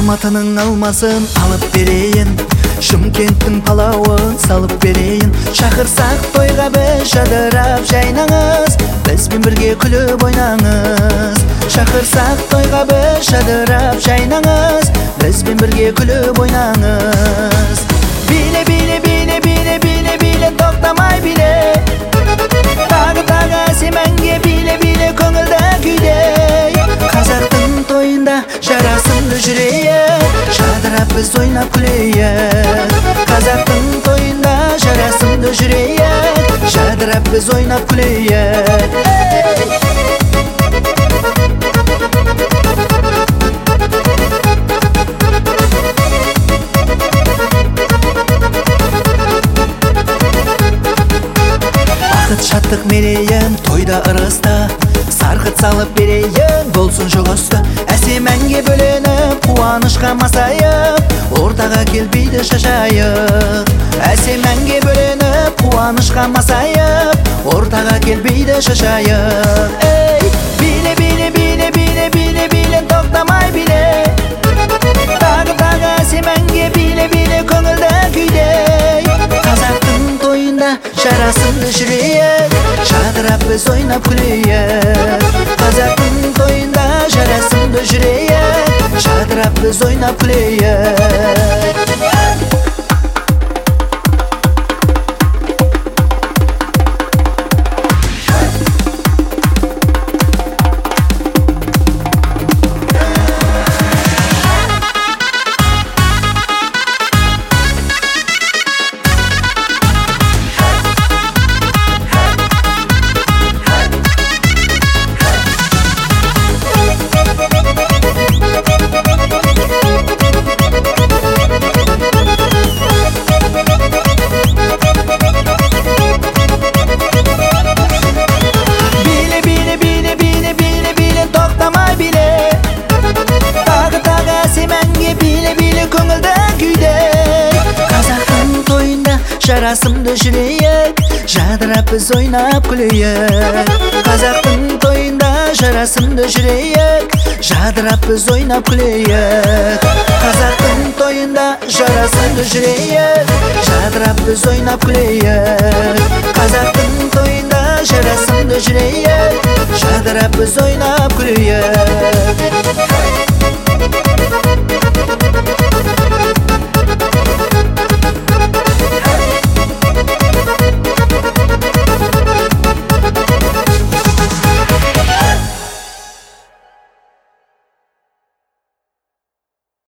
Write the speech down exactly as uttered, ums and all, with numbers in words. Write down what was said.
Алматының алмасын алып берейін, Шымкенттің палауын салып берейін. Шақырсақ тойға біз жадырап жайнаңыз, бізбен бірге күліп ойнаңыз. Шақырсақ тойға біз жадырап жайнаңыз, бізбен бірге күліп ойнаңыз. Биле, биле, биле, биле, биле, биле, тоқтамай биле. Тағы тағы әсем әнге биле, биле, көңілді күйдей. Қазақтың тойында жарасымды жүрейік, жадырап біз ойнап күлейік. Қазақтың тойында жарасымды жүрейік, жадырап біз ойнап күлейік. Бақыт шаттық мерейін тойда ырысты, сарқыт салып берейін болсын жұғысты. Әсем әнге бөленіп қуанышқа масайып, ортаға келбейді шашайық. Әсем әнге бөленіп қуанышқа масайып, ортаға келбейді шашайық. Ей, биле, биле, биле, биле, биле, биле, тоқтамай биле. Тағы тағы әсем әнге биле, биле, көңілді күйдей. Қазақтың тойында жарасымды жүрейік, жадырап біз ойнап күлейік. Қазақтың тойында жарасымды жүрейік, жадырап біз ойнап күлейік. Жарасымды жүрейік, жадырап біз ойнап күлейік. Қазақтың тойында жарасымды жүрейік, жадырап біз ойнап күлейік. Қазақтың тойында жарасымды жүрейік, жадырап біз ойнап күлейік. Қазақтың тойында жарасымды жүрейік, жадырап біз ойнап күлейік.